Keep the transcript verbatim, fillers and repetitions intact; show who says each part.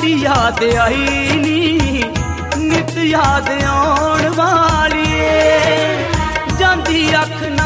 Speaker 1: तेरी याद आई नी नित याद आउण वाली जांदी अख